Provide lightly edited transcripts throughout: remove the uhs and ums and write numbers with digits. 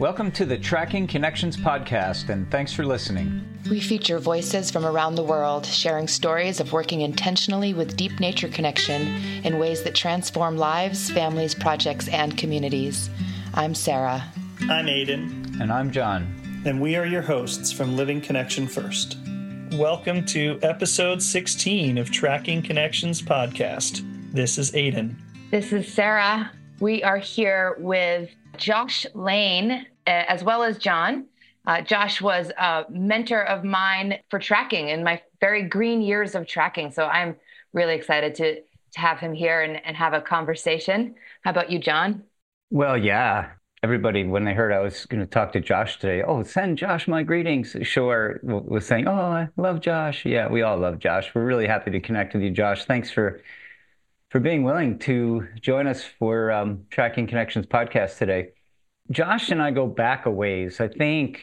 Welcome to the Tracking Connections podcast, and thanks for listening. We feature voices from around the world sharing stories of working intentionally with deep nature connection in ways that transform lives, families, projects, and communities. I'm Sarah. I'm Aiden. And I'm John. And we are your hosts from Living Connection First. Welcome to episode 16 of Tracking Connections podcast. This is Aiden. This is Sarah. We are here with Josh Lane, as well as John. Josh was a mentor of mine for tracking in my very green years of tracking. So I'm really excited to have him here and have a conversation. How about you, John? Well, yeah. Everybody, when they heard I was going to talk to Josh today, send Josh my greetings. Shore was saying, I love Josh. Yeah, we all love Josh. We're really happy to connect with you, Josh. Thanks for being willing to join us for Tracking Connections podcast today. Josh and I go back a ways. I think,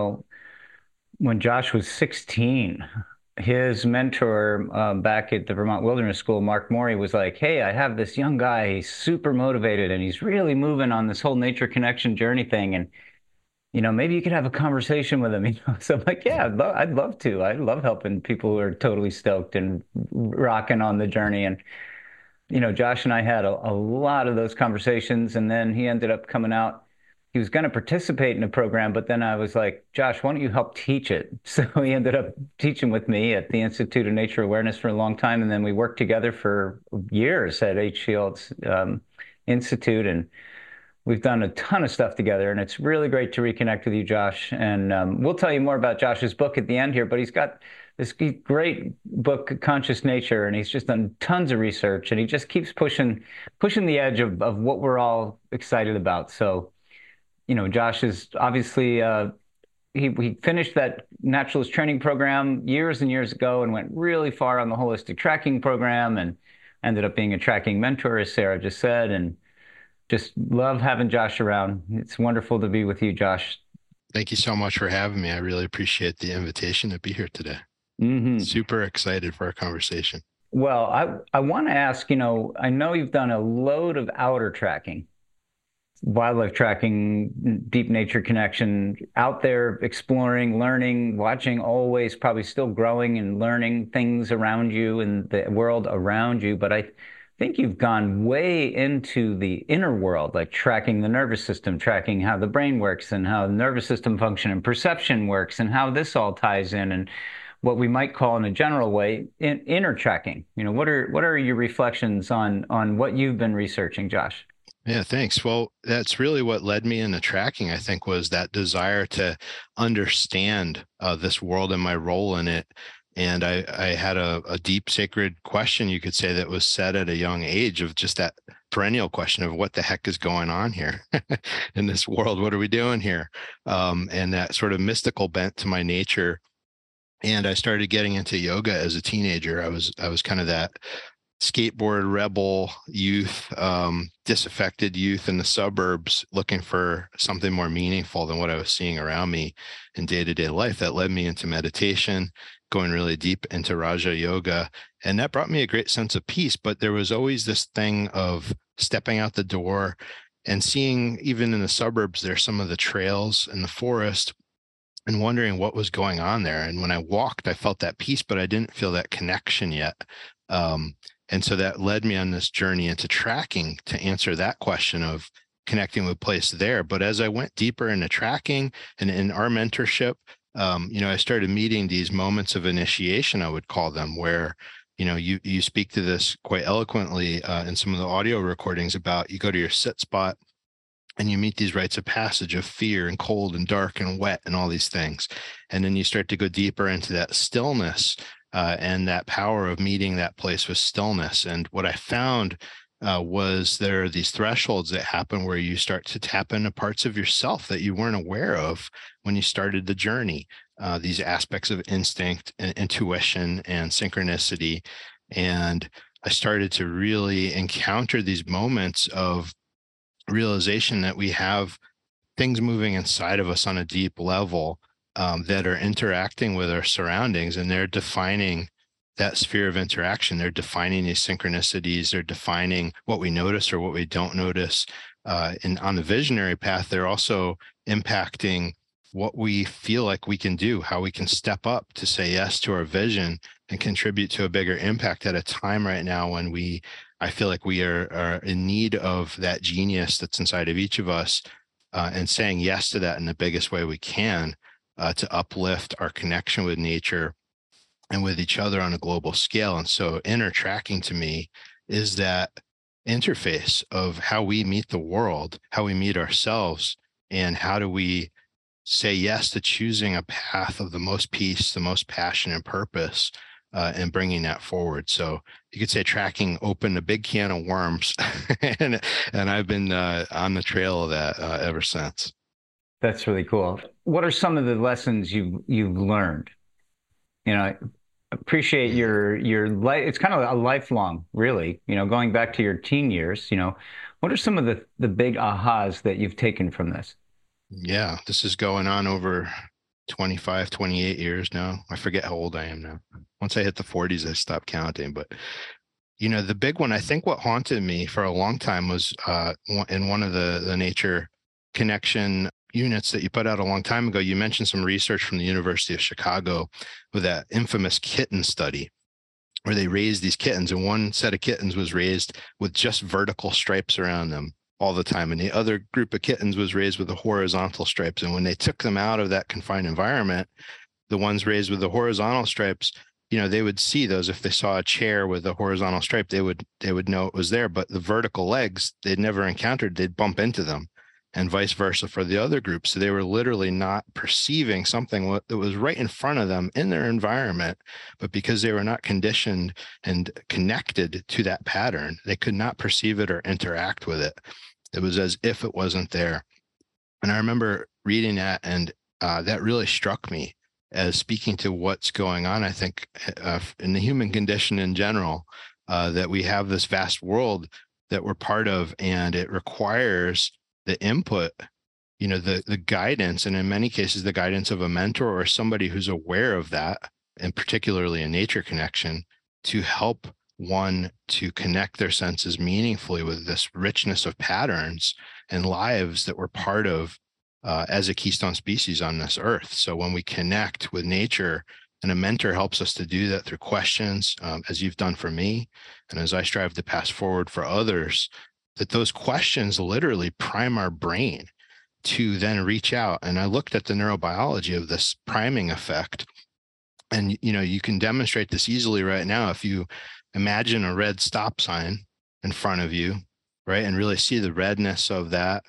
when Josh was 16, his mentor back at the Vermont Wilderness School, Mark Morey, was like, hey, I have this young guy. He's super motivated and he's really moving on this whole nature connection journey thing. And, maybe you could have a conversation with him. So I'm like, yeah, I'd love to. I love helping people who are totally stoked and rocking on the journey. And, Josh and I had a lot of those conversations, and then he ended up coming out. He was going to participate in a program, but then I was like, Josh, why don't you help teach it? So he ended up teaching with me at the Institute of Nature Awareness for a long time. And then we worked together for years at H. Shields Institute. And we've done a ton of stuff together. And it's really great to reconnect with you, Josh. And we'll tell you more about Josh's book at the end here, but he's got this great book, Conscious Nature, and he's just done tons of research. And he just keeps pushing the edge of what we're all excited about. So Josh is obviously, he finished that naturalist training program years and years ago and went really far on the holistic tracking program and ended up being a tracking mentor, as Sarah just said, and just love having Josh around. It's wonderful to be with you, Josh. Thank you so much for having me. I really appreciate the invitation to be here today. Mm-hmm. Super excited for our conversation. Well, I want to ask, I know you've done a load of outer tracking. Wildlife tracking, deep nature connection, out there exploring, learning, watching, always probably still growing and learning things around you and the world around you. But I think you've gone way into the inner world, like tracking the nervous system, tracking how the brain works and how the nervous system function and perception works and how this all ties in, and what we might call in a general way, inner tracking. What are your reflections on what you've been researching, Josh? Yeah, thanks. Well, that's really what led me into tracking, I think, was that desire to understand this world and my role in it. And I had a deep sacred question, you could say, that was set at a young age, of just that perennial question of what the heck is going on here in this world? What are we doing here? And that sort of mystical bent to my nature. And I started getting into yoga as a teenager. I was kind of that skateboard rebel youth, disaffected youth in the suburbs, looking for something more meaningful than what I was seeing around me in day-to-day life. That led me into meditation, going really deep into Raja Yoga. And that brought me a great sense of peace. But there was always this thing of stepping out the door and seeing, even in the suburbs, there's some of the trails in the forest, and wondering what was going on there. And when I walked, I felt that peace, but I didn't feel that connection yet. And so that led me on this journey into tracking to answer that question of connecting with place there. But as I went deeper into tracking and in our mentorship, I started meeting these moments of initiation, I would call them, where, you speak to this quite eloquently in some of the audio recordings about, you go to your sit spot and you meet these rites of passage of fear and cold and dark and wet and all these things. And then you start to go deeper into that stillness and that power of meeting that place with stillness. And what I found was there are these thresholds that happen where you start to tap into parts of yourself that you weren't aware of when you started the journey, these aspects of instinct and intuition and synchronicity. And I started to really encounter these moments of realization that we have things moving inside of us on a deep level that are interacting with our surroundings, and they're defining that sphere of interaction. They're defining these synchronicities. They're defining what we notice or what we don't notice. and on the visionary path, they're also impacting what we feel like we can do, how we can step up to say yes to our vision and contribute to a bigger impact at a time right now when I feel like we are in need of that genius that's inside of each of us, and saying yes to that in the biggest way we can, to uplift our connection with nature and with each other on a global scale. And so inner tracking to me is that interface of how we meet the world, how we meet ourselves, and how do we say yes to choosing a path of the most peace, the most passion and purpose, and bringing that forward. So you could say tracking opened a big can of worms, and I've been on the trail of that ever since. That's really cool. What are some of the lessons you've learned? I appreciate your life. It's kind of a lifelong, really, going back to your teen years, what are some of the big ahas that you've taken from this? Yeah, this is going on over 25, 28 years now. I forget how old I am now. Once I hit the 40s, I stopped counting. But, the big one, I think what haunted me for a long time was in one of the nature connection units that you put out a long time ago. You mentioned some research from the University of Chicago with that infamous kitten study where they raised these kittens, and one set of kittens was raised with just vertical stripes around them all the time. And the other group of kittens was raised with the horizontal stripes. And when they took them out of that confined environment, the ones raised with the horizontal stripes, they would see those. If they saw a chair with a horizontal stripe, they would know it was there. But the vertical legs they'd never encountered, they'd bump into them, and vice versa for the other group. So they were literally not perceiving something that was right in front of them in their environment, but because they were not conditioned and connected to that pattern, they could not perceive it or interact with it. It was as if it wasn't there. And I remember reading that, and that really struck me as speaking to what's going on, I think, in the human condition in general, that we have this vast world that we're part of, and it requires the input, the guidance, and in many cases, the guidance of a mentor or somebody who's aware of that, and particularly a nature connection, to help one to connect their senses meaningfully with this richness of patterns and lives that we're part of as a keystone species on this earth. So when we connect with nature, and a mentor helps us to do that through questions, as you've done for me, and as I strive to pass forward for others, that those questions literally prime our brain to then reach out. And I looked at the neurobiology of this priming effect. And, you can demonstrate this easily right now. If you imagine a red stop sign in front of you, right, and really see the redness of that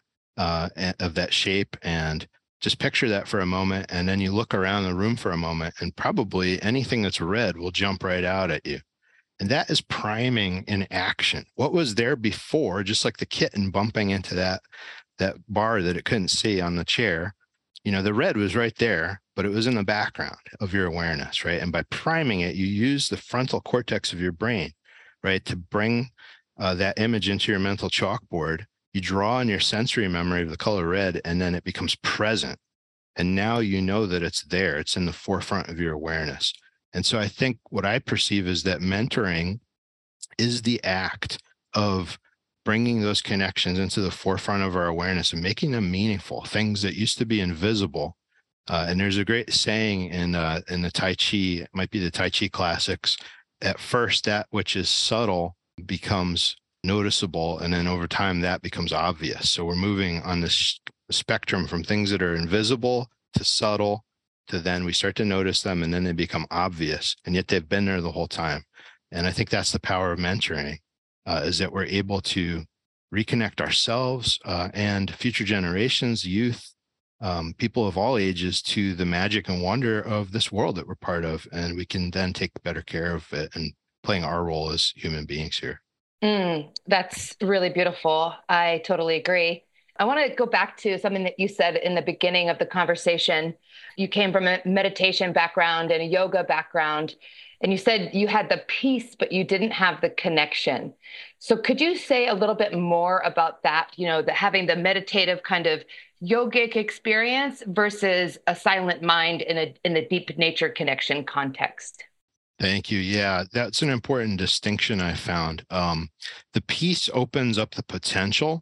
shape, and just picture that for a moment. And then you look around the room for a moment, and probably anything that's red will jump right out at you. And that is priming in action. What was there before, just like the kitten bumping into that bar that it couldn't see on the chair, the red was right there, but it was in the background of your awareness, right? And by priming it, you use the frontal cortex of your brain, right, to bring that image into your mental chalkboard. You draw on your sensory memory of the color red, and then it becomes present. And now you know that it's there. It's in the forefront of your awareness. And so I think what I perceive is that mentoring is the act of bringing those connections into the forefront of our awareness and making them meaningful, things that used to be invisible. And there's a great saying in the Tai Chi, it might be the Tai Chi classics: at first, that which is subtle becomes noticeable, and then over time that becomes obvious. So we're moving on this spectrum from things that are invisible to subtle, to then we start to notice them, and then they become obvious, and yet they've been there the whole time. And I think that's the power of mentoring, is that we're able to reconnect ourselves and future generations, youth, people of all ages, to the magic and wonder of this world that we're part of. And we can then take better care of it and playing our role as human beings here. That's really beautiful. I totally agree. I want to go back to something that you said in the beginning of the conversation. You came from a meditation background and a yoga background, and you said you had the peace, but you didn't have the connection. So could you say a little bit more about that, having the meditative kind of yogic experience versus a silent mind in a deep nature connection context? Thank you. Yeah, that's an important distinction I found. The peace opens up the potential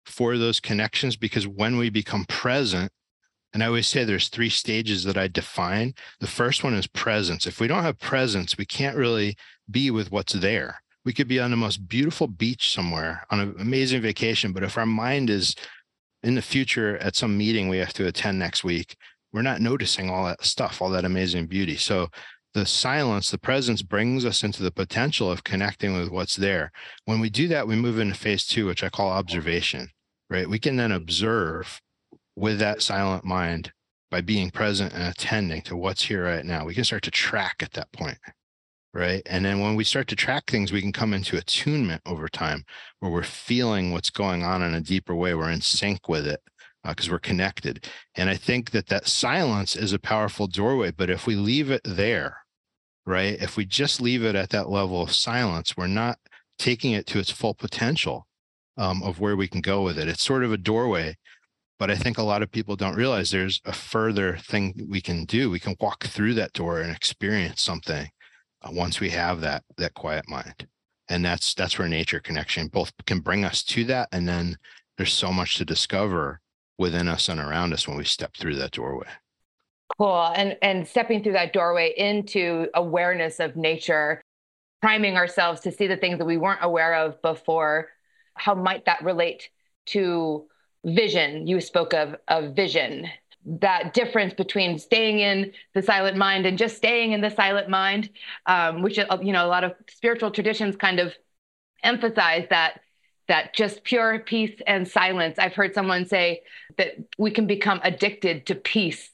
for those connections, because when we become present, and I always say there's 3 stages that I define. The first one is presence. If we don't have presence, we can't really be with what's there. We could be on the most beautiful beach somewhere on an amazing vacation, but if our mind is in the future at some meeting we have to attend next week, we're not noticing all that stuff, all that amazing beauty. So the silence, the presence brings us into the potential of connecting with what's there. When we do that, we move into phase 2, which I call observation, right? We can then observe with that silent mind by being present and attending to what's here right now. We can start to track at that point, right? And then when we start to track things, we can come into attunement over time where we're feeling what's going on in a deeper way. We're in sync with it because we're connected. And I think that silence is a powerful doorway, but if we leave it there, right? If we just leave it at that level of silence, we're not taking it to its full potential of where we can go with it. It's sort of a doorway, but I think a lot of people don't realize there's a further thing that we can do. We can walk through that door and experience something once we have that quiet mind. And that's where nature connection both can bring us to that. And then there's so much to discover within us and around us when we step through that doorway. Cool. And stepping through that doorway into awareness of nature, priming ourselves to see the things that we weren't aware of before. How might that relate to vision? You spoke of vision, that difference between staying in the silent mind and just staying in the silent mind, which, a lot of spiritual traditions kind of emphasize that just pure peace and silence. I've heard someone say that we can become addicted to peace.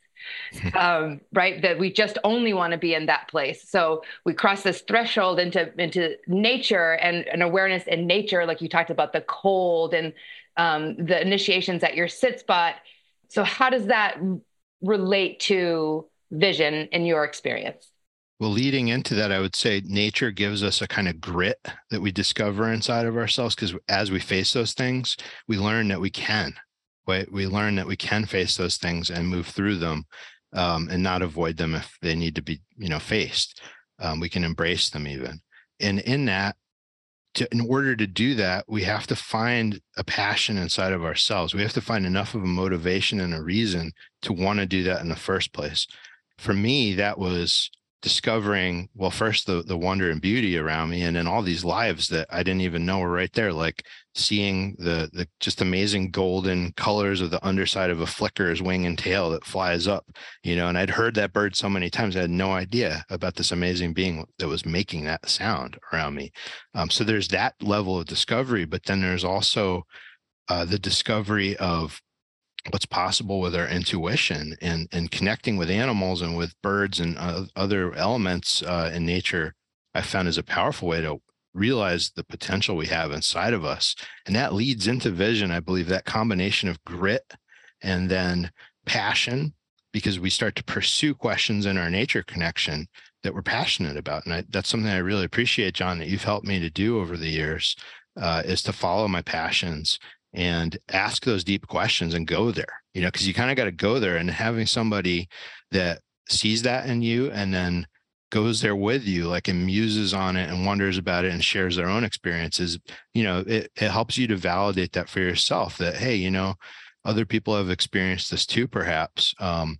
Right? That we just only want to be in that place. So we cross this threshold into nature and an awareness in nature, like you talked about the cold and the initiations at your sit spot. So how does that relate to vision in your experience? Well, leading into that, I would say nature gives us a kind of grit that we discover inside of ourselves, because as we face those things, we learn that we can. We learn that we can face those things and move through them and not avoid them if they need to be, faced. We can embrace them even. And in that, in order to do that, we have to find a passion inside of ourselves. We have to find enough of a motivation and a reason to want to do that in the first place. For me, that was discovering, well, first the wonder and beauty around me, and then all these lives that I didn't even know were right there, like seeing the just amazing golden colors of the underside of a flicker's wing and tail that flies up, and I'd heard that bird so many times, I had no idea about this amazing being that was making that sound around me. So there's that level of discovery, but then there's also the discovery of what's possible with our intuition and connecting with animals and with birds and other elements in nature. I found is a powerful way to realize the potential we have inside of us. And that leads into vision. I believe that combination of grit and then passion, because we start to pursue questions in our nature connection that we're passionate about. And that's something I really appreciate, John, that you've helped me to do over the years, is to follow my passions and ask those deep questions and go there, because you kind of got to go there, and having somebody that sees that in you and then goes there with you, like, and muses on it and wonders about it and shares their own experiences, it helps you to validate that for yourself, that, hey, other people have experienced this too, perhaps.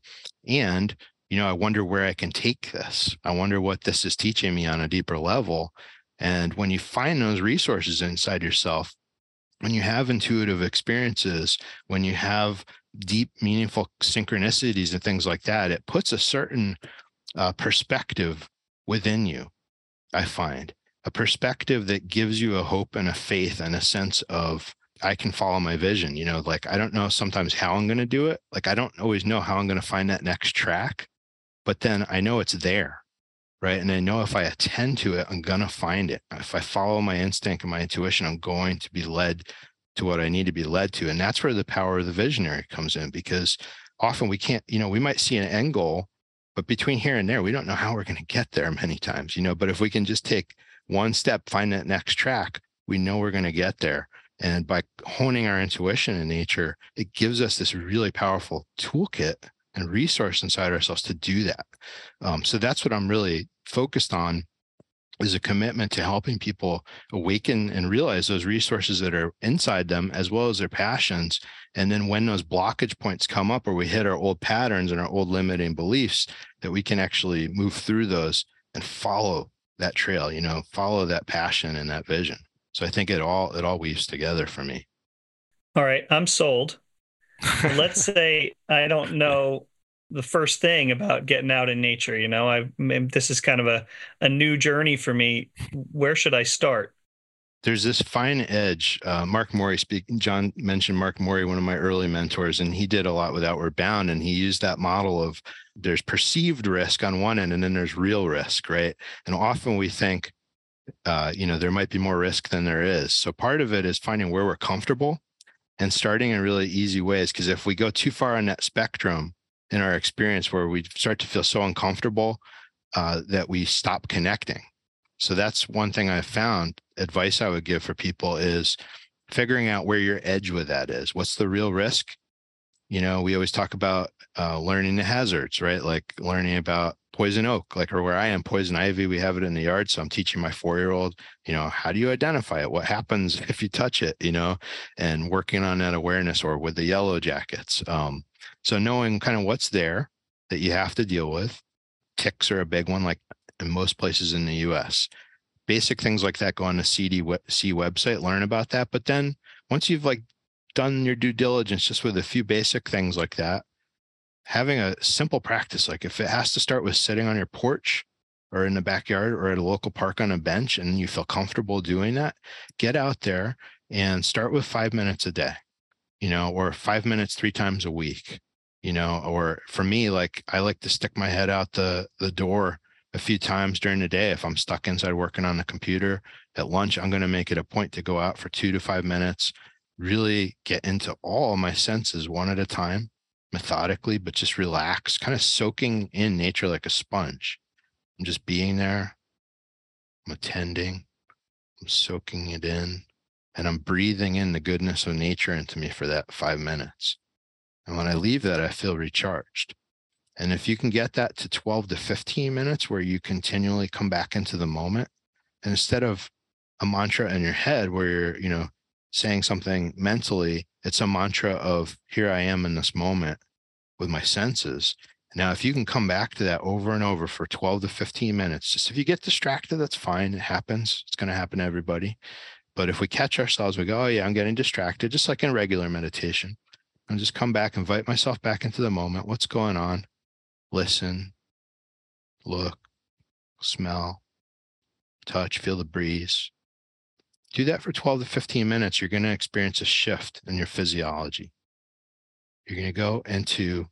And, I wonder where I can take this. I wonder what this is teaching me on a deeper level. And when you find those resources inside yourself, when you have intuitive experiences, when you have deep, meaningful synchronicities and things like that, it puts a certain perspective within you. I find a perspective that gives you a hope and a faith and a sense of, I can follow my vision. Like, I don't know sometimes how I'm going to do it. Like, I don't always know how I'm going to find that next track, but then I know it's there. Right. And I know if I attend to it, I'm going to find it. If I follow my instinct and my intuition, I'm going to be led to what I need to be led to. And that's where the power of the visionary comes in, because often we can't, we might see an end goal, but between here and there, we don't know how we're going to get there many times, but if we can just take one step, find that next track, we know we're going to get there. And by honing our intuition in nature, it gives us this really powerful toolkit and resource inside ourselves to do that. So that's what I'm really focused on is a commitment to helping people awaken and realize those resources that are inside them, as well as their passions. And then when those blockage points come up, or we hit our old patterns and our old limiting beliefs, that we can actually move through those and follow that trail, follow that passion and that vision. So I think it all weaves together for me. All right, I'm sold. Let's say I don't know the first thing about getting out in nature. This is kind of a new journey for me. Where should I start? There's this fine edge. Mark Morey speaking. John mentioned Mark Morey, one of my early mentors, and he did a lot with Outward Bound. And he used that model of there's perceived risk on one end, and then there's real risk, right? And often we think, there might be more risk than there is. So part of it is finding where we're comfortable and starting in really easy ways. Because if we go too far on that spectrum in our experience, where we start to feel so uncomfortable that we stop connecting. So that's one thing I've found. Advice I would give for people is figuring out where your edge with that is. What's the real risk? We always talk about learning the hazards, right? Like learning about poison oak, like, or where I am, poison ivy, we have it in the yard. So I'm teaching my 4-year-old, how do you identify it? What happens if you touch it, and working on that awareness, or with the yellow jackets. So knowing kind of what's there that you have to deal with. Ticks are a big one, like in most places in the US. Basic things like that, go on the CDC website, learn about that. But then once you've done your due diligence just with a few basic things like that, having a simple practice, like if it has to start with sitting on your porch or in the backyard or at a local park on a bench, and you feel comfortable doing that, get out there and start with 5 minutes a day, or 5 minutes 3 times a week, or for me, I like to stick my head out the door a few times during the day. If I'm stuck inside working on the computer at lunch, I'm going to make it a point to go out for 2 to 5 minutes, really get into all my senses one at a time, methodically, but just relax, kind of soaking in nature like a sponge. I'm just being there. I'm attending. I'm soaking it in, and I'm breathing in the goodness of nature into me for that 5 minutes. And when I leave that, I feel recharged. And if you can get that to 12 to 15 minutes where you continually come back into the moment, and instead of a mantra in your head where you're, saying something mentally, it's a mantra of here I am in this moment with my senses. Now, if you can come back to that over and over for 12 to 15 minutes, just if you get distracted, that's fine. It happens. It's going to happen to everybody. But if we catch ourselves, we go, oh yeah, I'm getting distracted, just like in regular meditation. And just come back, invite myself back into the moment. What's going on? Listen, look, smell, touch, feel the breeze. Do that for 12 to 15 minutes. You're going to experience a shift in your physiology. You're going to go into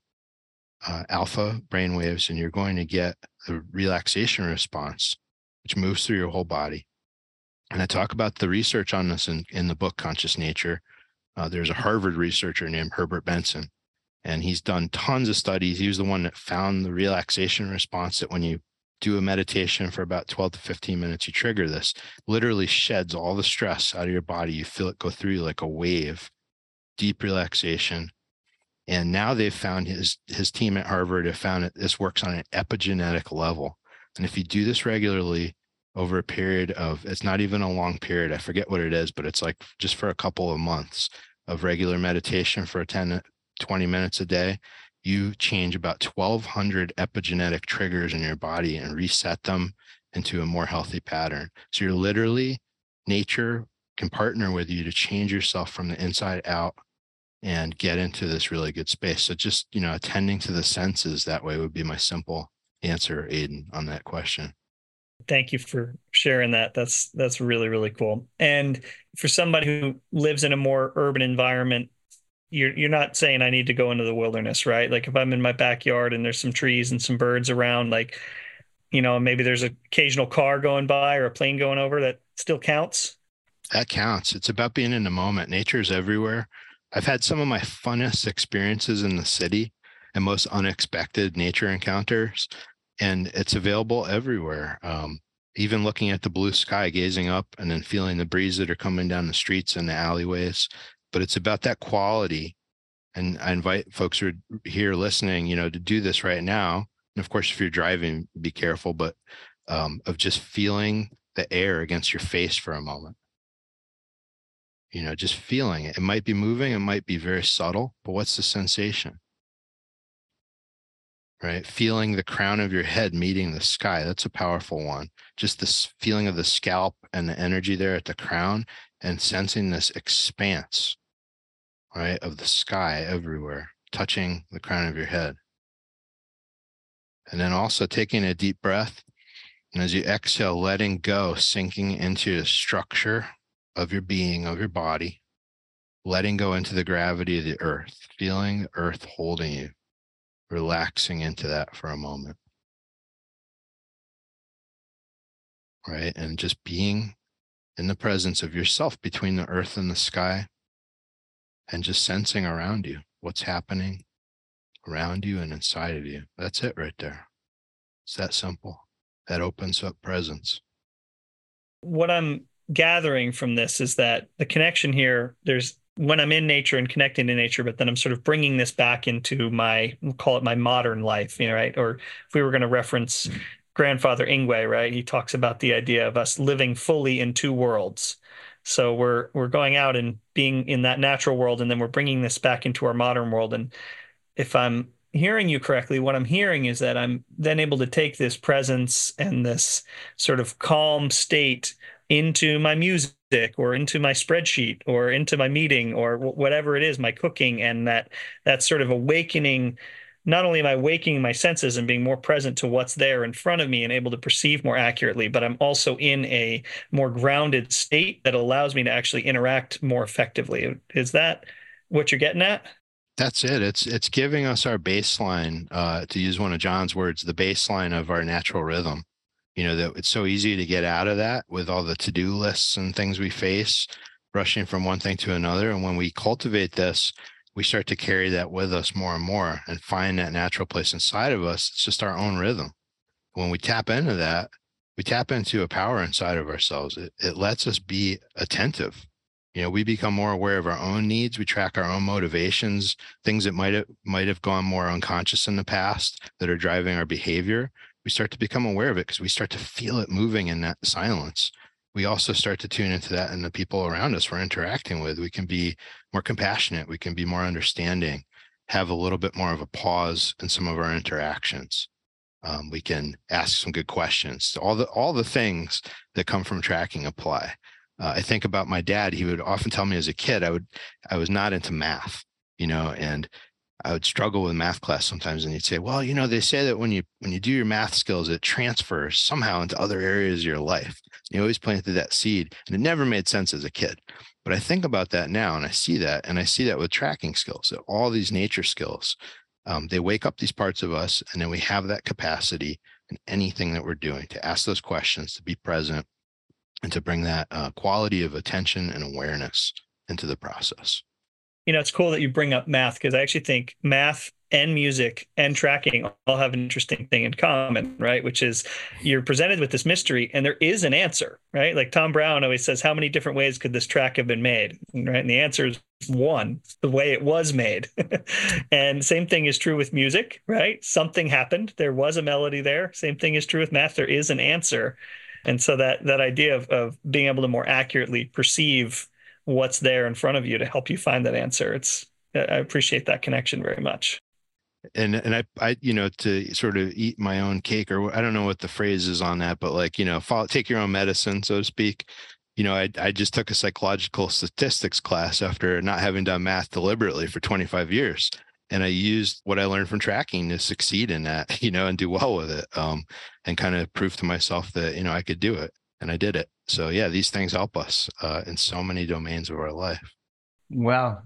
alpha brainwaves, and you're going to get a relaxation response, which moves through your whole body. And I talk about the research on this in the book, Conscious Nature. There's a Harvard researcher named Herbert Benson, and he's done tons of studies. He was the one that found the relaxation response, that when you do a meditation for about 12 to 15 minutes, you trigger this, literally sheds all the stress out of your body. You feel it go through you like a wave, deep relaxation. And now they've found, his team at Harvard have found that this works on an epigenetic level. And if you do this regularly over a period of, it's not even a long period, I forget what it is, but it's like just for a couple of months of regular meditation for 10 to 20 minutes a day, you change about 1,200 epigenetic triggers in your body and reset them into a more healthy pattern. So you're literally, nature can partner with you to change yourself from the inside out and get into this really good space. So just, attending to the senses that way would be my simple answer, Aiden, on that question. Thank you for sharing that. That's really, really cool. And for somebody who lives in a more urban environment, you're not saying I need to go into the wilderness, right? Like if I'm in my backyard and there's some trees and some birds around, maybe there's an occasional car going by or a plane going over, that still counts? That counts. It's about being in the moment. Nature is everywhere. I've had some of my funnest experiences in the city and most unexpected nature encounters, and it's available everywhere. Even looking at the blue sky, gazing up, and then feeling the breeze that are coming down the streets and the alleyways. But it's about that quality. And I invite folks who are here listening, to do this right now. And of course, if you're driving, be careful, but of just feeling the air against your face for a moment. Just feeling it. It might be moving, it might be very subtle, but what's the sensation? Right? Feeling the crown of your head meeting the sky. That's a powerful one. Just this feeling of the scalp and the energy there at the crown, and sensing this expanse, right, of the sky everywhere, touching the crown of your head. And then also taking a deep breath. And as you exhale, letting go, sinking into the structure of your being, of your body, letting go into the gravity of the earth, feeling the earth holding you, relaxing into that for a moment. Right? And just being in the presence of yourself between the earth and the sky, and just sensing around you what's happening around you and inside of you. That's it right there. It's that simple. That opens up presence. What I'm gathering from this is that the connection here, there's when I'm in nature and connecting to nature, but then I'm sort of bringing this back into we'll call it my modern life, right? Or if we were going to reference Grandfather Ingwe, right? He talks about the idea of us living fully in two worlds. So we're going out and being in that natural world, and then we're bringing this back into our modern world. And if I'm hearing you correctly, what I'm hearing is that I'm then able to take this presence and this sort of calm state into my music or into my spreadsheet or into my meeting or whatever it is, my cooking, and that sort of awakening. Not only am I waking my senses and being more present to what's there in front of me and able to perceive more accurately, but I'm also in a more grounded state that allows me to actually interact more effectively. Is that what you're getting at? That's it. It's giving us our baseline, to use one of John's words, the baseline of our natural rhythm. That it's so easy to get out of that with all the to-do lists and things we face, rushing from one thing to another. And when we cultivate this, we start to carry that with us more and more and find that natural place inside of us. It's just our own rhythm. When we tap into that, we tap into a power inside of ourselves. It lets us be attentive. We become more aware of our own needs. We track our own motivations, things that might have gone more unconscious in the past that are driving our behavior. We start to become aware of it because we start to feel it moving in that silence. We also start to tune into that in the people around us we're interacting with. We can be more compassionate. We can be more understanding, have a little bit more of a pause in some of our interactions. We can ask some good questions. All the things that come from tracking apply. I think about my dad. He would often tell me as a kid, I was not into math, and I would struggle with math class sometimes. And he'd say, well, they say that when you do your math skills, it transfers somehow into other areas of your life. You always planted that seed, and it never made sense as a kid. But I think about that now, and I see that with tracking skills, that all these nature skills, they wake up these parts of us, and then we have that capacity in anything that we're doing to ask those questions, to be present, and to bring that quality of attention and awareness into the process. It's cool that you bring up math, because I actually think math and music and tracking all have an interesting thing in common, right? Which is you're presented with this mystery and there is an answer, right? Like Tom Brown always says, how many different ways could this track have been made, right? And the answer is one, the way it was made. And same thing is true with music, right? Something happened. There was a melody there. Same thing is true with math. There is an answer. And so that idea of being able to more accurately perceive what's there in front of you to help you find that answer. I appreciate that connection very much. And I to sort of eat my own cake, or I don't know what the phrase is on that, but take your own medicine, so to speak. I just took a psychological statistics class after not having done math deliberately for 25 years. And I used what I learned from tracking to succeed in that, and do well with it, and kind of prove to myself that, I could do it, and I did it. So yeah, these things help us in so many domains of our life. Well,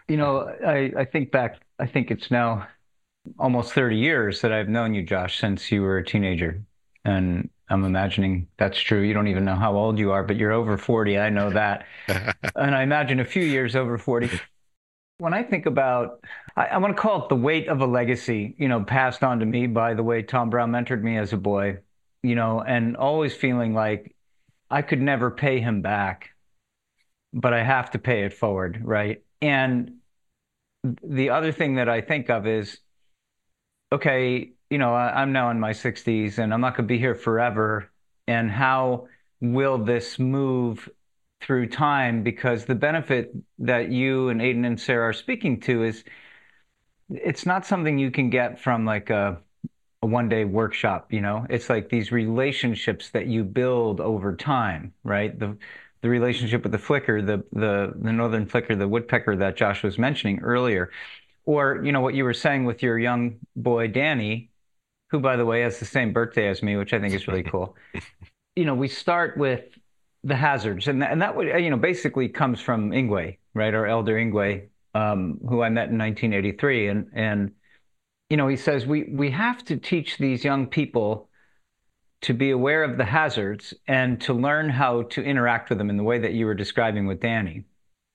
I think back, I think it's now almost 30 years that I've known you, Josh, since you were a teenager. And I'm imagining that's true. You don't even know how old you are, but you're over 40. I know that. And I imagine a few years over 40. When I think about, I want to call it the weight of a legacy, passed on to me by the way Tom Brown mentored me as a boy, and always feeling like I could never pay him back, but I have to pay it forward, right? And the other thing that I think of is, okay, I'm now in my 60s and I'm not going to be here forever. and how will this move through time? Because the benefit that you and Aiden and Sarah are speaking to is it's not something you can get from like a one-day workshop, you know? It's like these relationships that you build over time, right? The relationship with the flicker, the northern flicker, the woodpecker that Josh was mentioning earlier, or you know what you were saying with your young boy Danny, who by the way has the same birthday as me, which I think is really cool. You know, we start with the hazards, and that would you know basically comes from Ingwe, right? Our elder Ingwe, who I met in 1983, and you know he says we have to teach these young people to be aware of the hazards and to learn how to interact with them in the way that you were describing with Danny.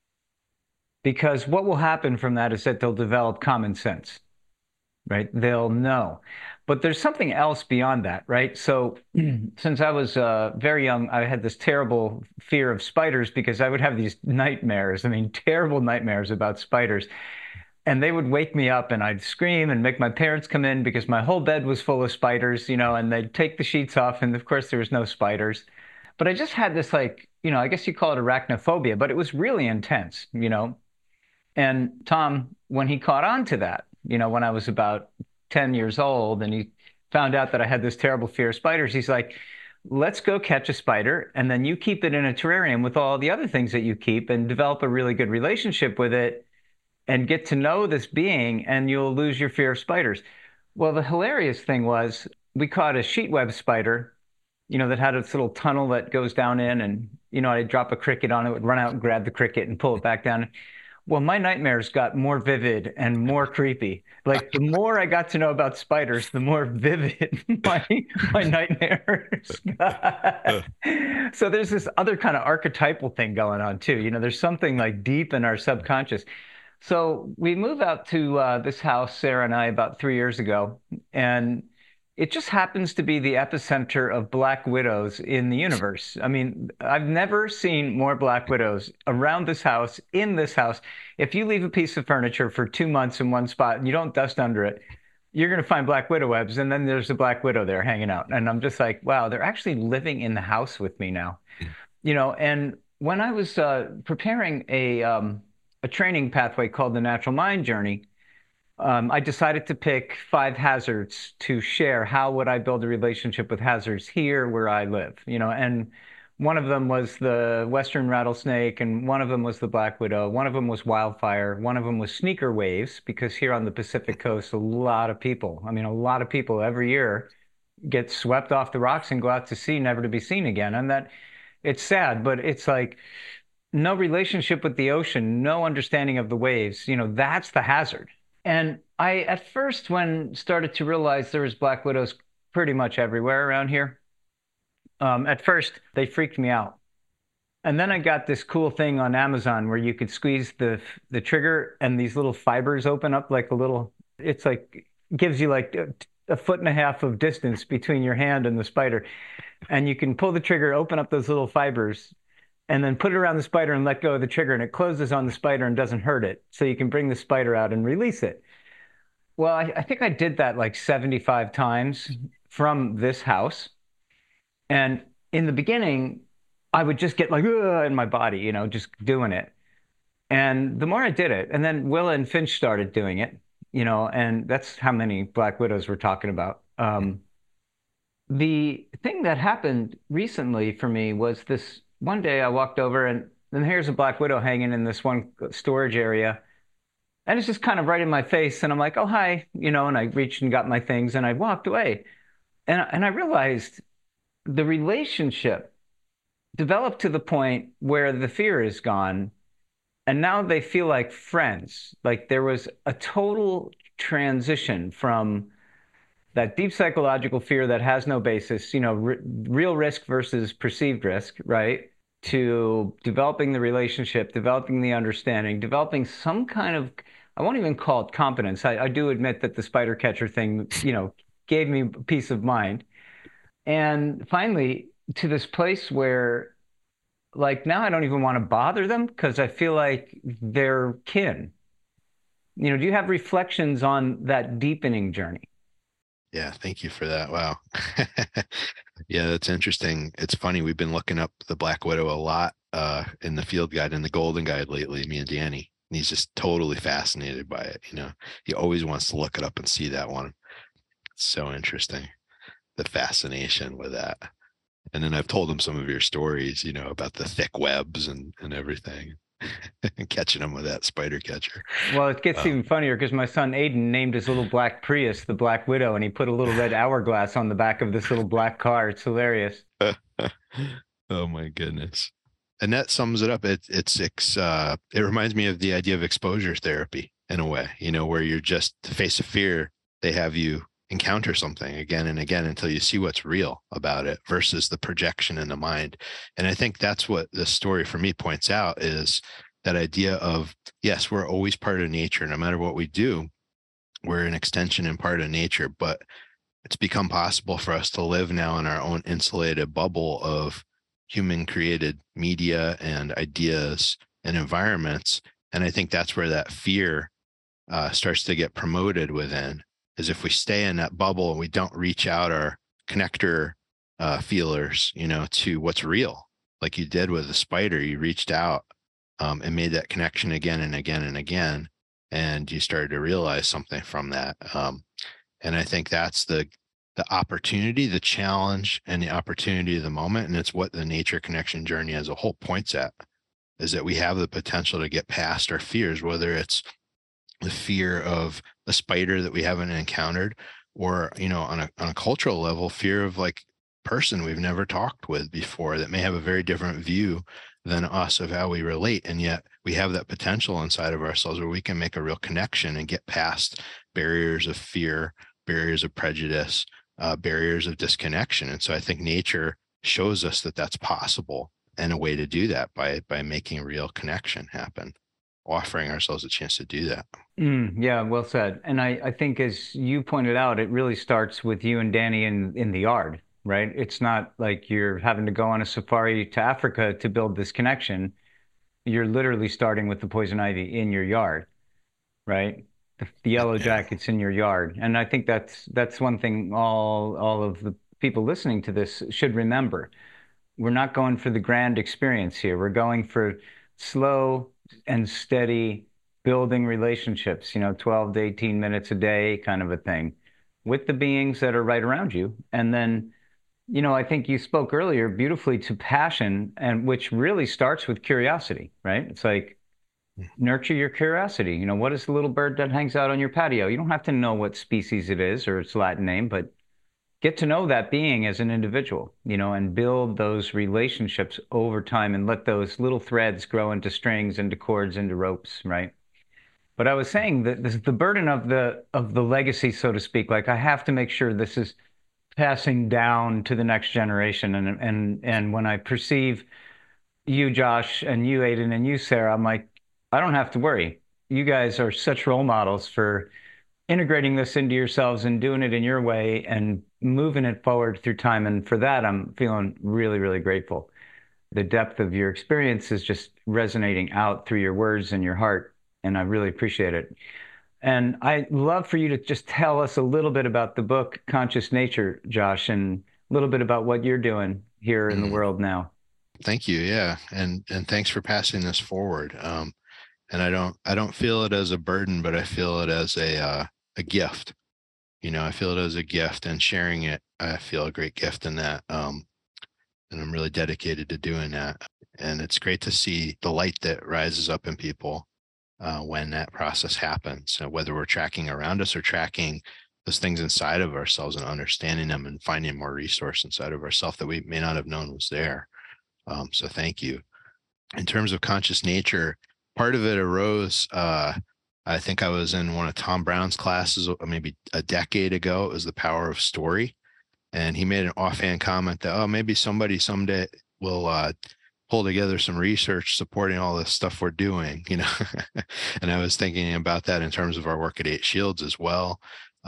Because what will happen from that is that they'll develop common sense, right? They'll know. But there's something else beyond that, right? So since I was very young, I had this terrible fear of spiders because I would have these nightmares. I mean, terrible nightmares about spiders. And they would wake me up and I'd scream and make my parents come in because my whole bed was full of spiders, you know, and they'd take the sheets off. And of course, there was no spiders. But I just had this, like, you know, I guess you call it arachnophobia, but it was really intense, you know. And Tom, when he caught on to that, you know, when I was about 10 years old and he found out that I had this terrible fear of spiders, he's like, let's go catch a spider and then you keep it in a terrarium with all the other things that you keep and develop a really good relationship with it and get to know this being and you'll lose your fear of spiders. Well, the hilarious thing was we caught a sheet web spider, you know, that had this little tunnel that goes down in and, you know, I'd drop a cricket on it, would run out and grab the cricket and pull it back down. Well, my nightmares got more vivid and more creepy. Like the more I got to know about spiders, the more vivid my nightmares got. So there's this other kind of archetypal thing going on too. You know, there's something like deep in our subconscious. So we moved out to this house, Sarah and I, about 3 years ago, and it just happens to be the epicenter of black widows in the universe. I mean, I've never seen more black widows around this house, in this house. If you leave a piece of furniture for 2 months in one spot and you don't dust under it, you're going to find black widow webs, and then there's a black widow there hanging out. And I'm just like, wow, they're actually living in the house with me now. You know, and when I was preparing a training pathway called the Natural Mind Journey, I decided to pick 5 hazards to share. How would I build a relationship with hazards here where I live? You know, and one of them was the Western rattlesnake, and one of them was the black widow. One of them was wildfire. One of them was sneaker waves, because here on the Pacific Coast, a lot of people, I mean, a lot of people every year get swept off the rocks and go out to sea, never to be seen again. And that it's sad, but it's like no relationship with the ocean, no understanding of the waves. You know, that's the hazard. And I, at first, when started to realize there was black widows pretty much everywhere around here, at first they freaked me out. And then I got this cool thing on Amazon where you could squeeze the trigger and these little fibers open up like a little, it's like, gives you like a foot and a half of distance between your hand and the spider. And you can pull the trigger, open up those little fibers, and then put it around the spider and let go of the trigger, and it closes on the spider and doesn't hurt it. So you can bring the spider out and release it. Well, I think I did that like 75 times from this house. And in the beginning, I would just get like in my body, you know, just doing it. And the more I did it, and then Willa and Finch started doing it, you know, and that's how many black widows we're talking about. The thing that happened recently for me was this one day I walked over and here's a black widow hanging in this one storage area. And it's just kind of right in my face. And I'm like, oh, hi, you know, and I reached and got my things and I walked away. And I realized the relationship developed to the point where the fear is gone. And now they feel like friends. Like there was a total transition from that deep psychological fear that has no basis, you know, real risk versus perceived risk, right? To developing the relationship, developing the understanding, developing some kind of, I won't even call it competence. I do admit that the spider catcher thing, you know, gave me peace of mind. And finally, to this place where, like, now I don't even want to bother them because I feel like they're kin. You know, do you have reflections on that deepening journey? Yeah, thank you for that. Wow. Yeah, that's interesting. It's funny. We've been looking up the Black Widow a lot in the Field Guide and the Golden Guide lately, me and Danny. And he's just totally fascinated by it. He always wants to look it up and see that one. It's so interesting, the fascination with that. And then I've told him some of your stories, about the thick webs and everything, and catching them with that spider catcher. Well, it gets even funnier because my son Aiden named his little black Prius the Black Widow, and he put a little red hourglass on the back of this little black car. It's hilarious. Oh my goodness. And that sums it up. It reminds me of the idea of exposure therapy in a way, where you're just to face a fear, they have you encounter something again and again until you see what's real about it versus the projection in the mind. And I think that's what this story for me points out, is that idea of, yes, we're always part of nature. No matter what we do, we're an extension and part of nature, but it's become possible for us to live now in our own insulated bubble of human created media and ideas and environments. And I think that's where that fear starts to get promoted within, is if we stay in that bubble and we don't reach out our connector feelers, to what's real, like you did with the spider. You reached out and made that connection again and again and again, and you started to realize something from that. And I think that's the opportunity, the challenge, and the opportunity of the moment. And it's what the nature connection journey as a whole points at, is that we have the potential to get past our fears, whether it's the fear of a spider that we haven't encountered, or, on a cultural level, fear of like person we've never talked with before that may have a very different view than us of how we relate. And yet we have that potential inside of ourselves where we can make a real connection and get past barriers of fear, barriers of prejudice, barriers of disconnection. And so I think nature shows us that that's possible, and a way to do that by making real connection happen, offering ourselves a chance to do that. Yeah, well said. And I think, as you pointed out, it really starts with you and Danny in the yard, right? It's not like you're having to go on a safari to Africa to build this connection. You're literally starting with the poison ivy in your yard, right? The yellow jackets in your yard. And I think that's one thing all of the people listening to this should remember. We're not going for the grand experience here. We're going for slow and steady building relationships, 12 to 18 minutes a day kind of a thing with the beings that are right around you. And then, I think you spoke earlier beautifully to passion, and which really starts with curiosity, right? It's like, nurture your curiosity. What is the little bird that hangs out on your patio? You don't have to know what species it is or its Latin name, but get to know that being as an individual, and build those relationships over time and let those little threads grow into strings, into cords, into ropes, right? But I was saying that the burden of the legacy, so to speak, like I have to make sure this is passing down to the next generation. And when I perceive you, Josh, and you, Aiden, and you, Sarah, I'm like, I don't have to worry. You guys are such role models for integrating this into yourselves and doing it in your way and moving it forward through time. And for that, I'm feeling really, really grateful. The depth of your experience is just resonating out through your words and your heart, and I really appreciate it. And I'd love for you to just tell us a little bit about the book, Conscious Nature, Josh, and a little bit about what you're doing here in the world now. Thank you. Yeah. And thanks for passing this forward. And I don't feel it as a burden, but I feel it as a gift. I feel it as a gift, and sharing it, I feel a great gift in that. And I'm really dedicated to doing that. And it's great to see the light that rises up in people when that process happens. So whether we're tracking around us or tracking those things inside of ourselves and understanding them and finding more resource inside of ourselves that we may not have known was there. So thank you. In terms of conscious nature, part of it arose, I think I was in one of Tom Brown's classes maybe a decade ago. It was The Power of Story. And he made an offhand comment that, maybe somebody someday will pull together some research supporting all this stuff we're doing, And I was thinking about that in terms of our work at Eight Shields as well.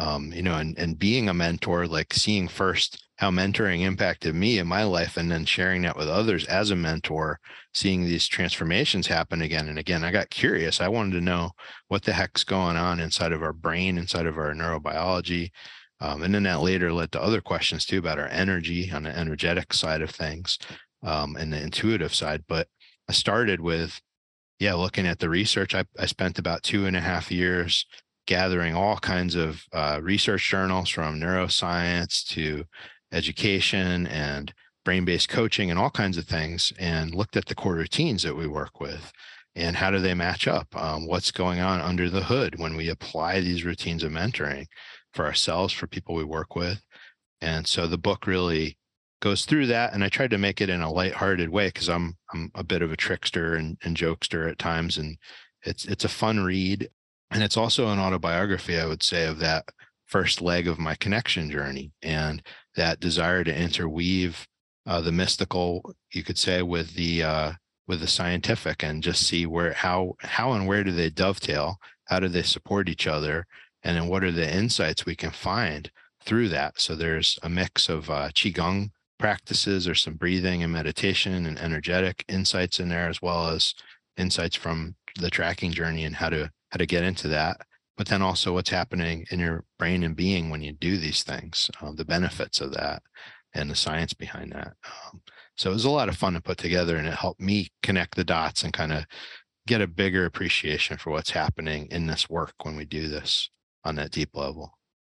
And being a mentor, like seeing first how mentoring impacted me in my life, and then sharing that with others as a mentor, seeing these transformations happen again and again. I got curious. I wanted to know what the heck's going on inside of our brain, inside of our neurobiology, And then that later led to other questions too about our energy on the energetic side of things, and the intuitive side. But I started with, looking at the research. I spent about 2.5 years gathering all kinds of research journals, from neuroscience to education and brain-based coaching and all kinds of things, and looked at the core routines that we work with and how do they match up? What's going on under the hood when we apply these routines of mentoring for ourselves, for people we work with. And so the book really goes through that. And I tried to make it in a lighthearted way, because I'm a bit of a trickster and jokester at times. And it's a fun read. And it's also an autobiography, I would say, of that first leg of my connection journey, and that desire to interweave the mystical, you could say, with the scientific, and just see how and where do they dovetail? How do they support each other? And then what are the insights we can find through that? So there's a mix of Qigong practices, or some breathing and meditation and energetic insights in there, as well as insights from the tracking journey and how to get into that. But then also what's happening in your brain and being when you do these things, the benefits of that and the science behind that. So it was a lot of fun to put together, and it helped me connect the dots and kind of get a bigger appreciation for what's happening in this work when we do this on that deep level.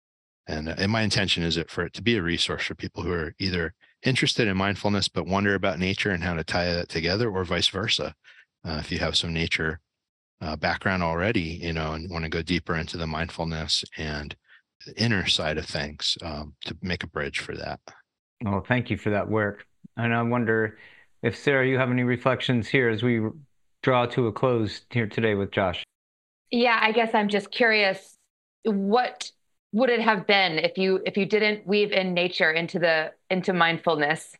And my intention is for it to be a resource for people who are either interested in mindfulness but wonder about nature and how to tie that together, or vice versa. If you have some nature background already, and want to go deeper into the mindfulness and the inner side of things, to make a bridge for that. Well, thank you for that work. And I wonder if, Sarah, you have any reflections here as we draw to a close here today with Josh. Yeah, I guess I'm just curious, what would it have been if you didn't weave in nature into mindfulness?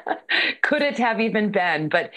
Could it have even been? But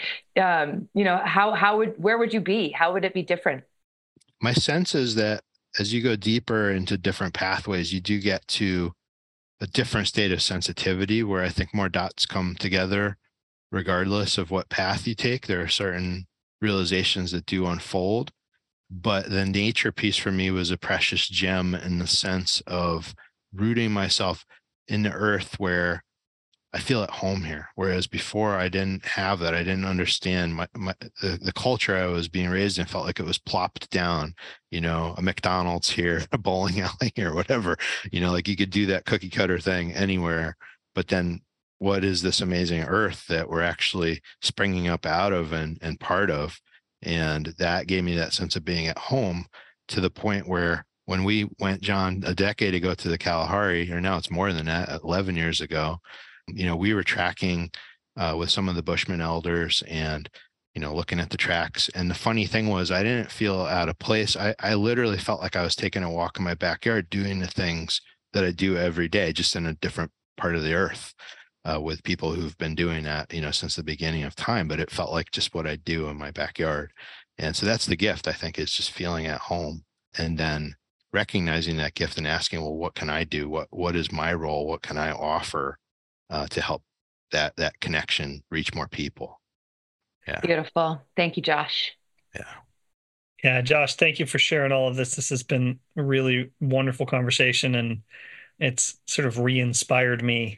where would you be? How would it be different? My sense is that as you go deeper into different pathways, you do get to a different state of sensitivity, where I think more dots come together regardless of what path you take. There are certain realizations that do unfold. But the nature piece for me was a precious gem, in the sense of rooting myself in the earth, where I feel at home here. Whereas before I didn't have that. I didn't understand the culture I was being raised in. Felt like it was plopped down, a McDonald's here, a bowling alley here, whatever, like you could do that cookie cutter thing anywhere. But then what is this amazing earth that we're actually springing up out of and part of? And that gave me that sense of being at home, to the point where when we went, John, a decade ago to the Kalahari, or now it's more than that, 11 years ago, we were tracking with some of the Bushman elders, and, looking at the tracks. And the funny thing was, I didn't feel out of place. I literally felt like I was taking a walk in my backyard, doing the things that I do every day, just in a different part of the earth. With people who've been doing that, since the beginning of time, but it felt like just what I do in my backyard. And so that's the gift, I think, is just feeling at home, and then recognizing that gift and asking, well, what can I do? What is my role? What can I offer to help that connection reach more people? Yeah. Beautiful. Thank you, Josh. Yeah. Yeah, Josh, thank you for sharing all of this. This has been a really wonderful conversation, and it's sort of re-inspired me,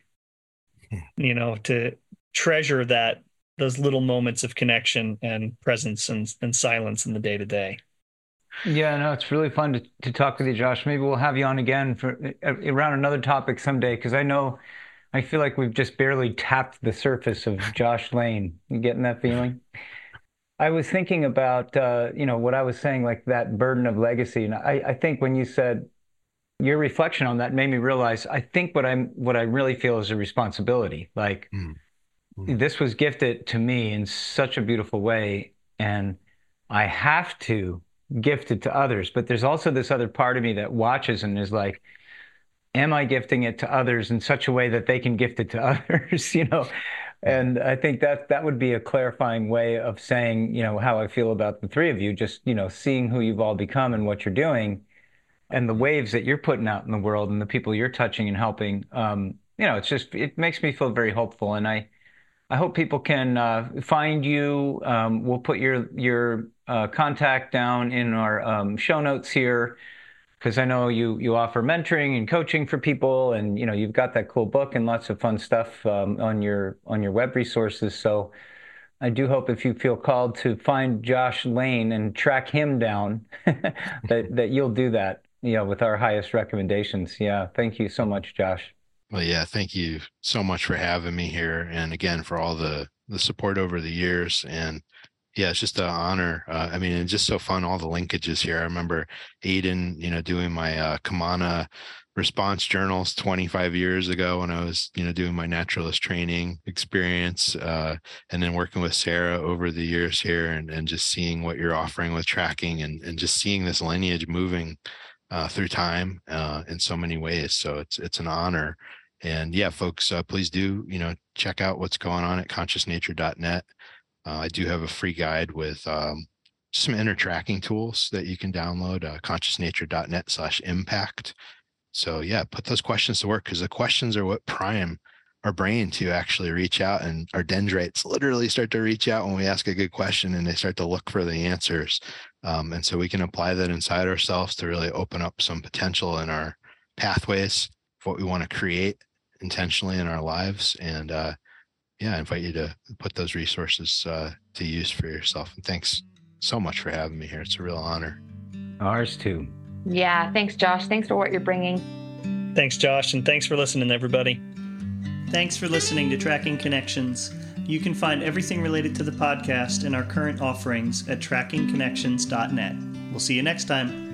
to treasure those little moments of connection and presence and silence in the day to day. Yeah, no, it's really fun to talk with you, Josh. Maybe we'll have you on again for around another topic someday, because I feel like we've just barely tapped the surface of Josh Lane. You getting that feeling? I was thinking about, what I was saying, like that burden of legacy. And I think when you said your reflection on that made me realize, I think what I really feel is a responsibility. Like this was gifted to me in such a beautiful way, and I have to gift it to others. But there's also this other part of me that watches and is like, am I gifting it to others in such a way that they can gift it to others? And I think that would be a clarifying way of saying, how I feel about the three of you, just, seeing who you've all become and what you're doing, and the waves that you're putting out in the world and the people you're touching and helping. It makes me feel very hopeful. And I hope people can find you. We'll put your contact down in our show notes here. because I know you offer mentoring and coaching for people, and you've got that cool book and lots of fun stuff on your web resources. So I do hope if you feel called to find Josh Lane and track him down, that you'll do that, with our highest recommendations. Yeah, thank you so much, Josh. Well, yeah, thank you so much for having me here, and again for all the support over the years. And yeah, it's just an honor. I mean, it's just so fun, all the linkages here. I remember Aiden, doing my Kamana response journals 25 years ago when I was, doing my naturalist training experience, and then working with Sarah over the years here, and just seeing what you're offering with tracking, and just seeing this lineage moving through time in so many ways. So it's an honor. And yeah, folks, please do, check out what's going on at consciousnature.net. I do have a free guide with some inner tracking tools that you can download, consciousnature.net/impact. So yeah, put those questions to work, because the questions are what prime our brain to actually reach out, and our dendrites literally start to reach out when we ask a good question, and they start to look for the answers. And so we can apply that inside ourselves to really open up some potential in our pathways for what we want to create intentionally in our lives. And yeah, I invite you to put those resources to use for yourself. And thanks so much for having me here. It's a real honor. Ours too. Yeah, thanks, Josh. Thanks for what you're bringing. Thanks, Josh, and thanks for listening, everybody. Thanks for listening to Tracking Connections. You can find everything related to the podcast and our current offerings at trackingconnections.net. We'll see you next time.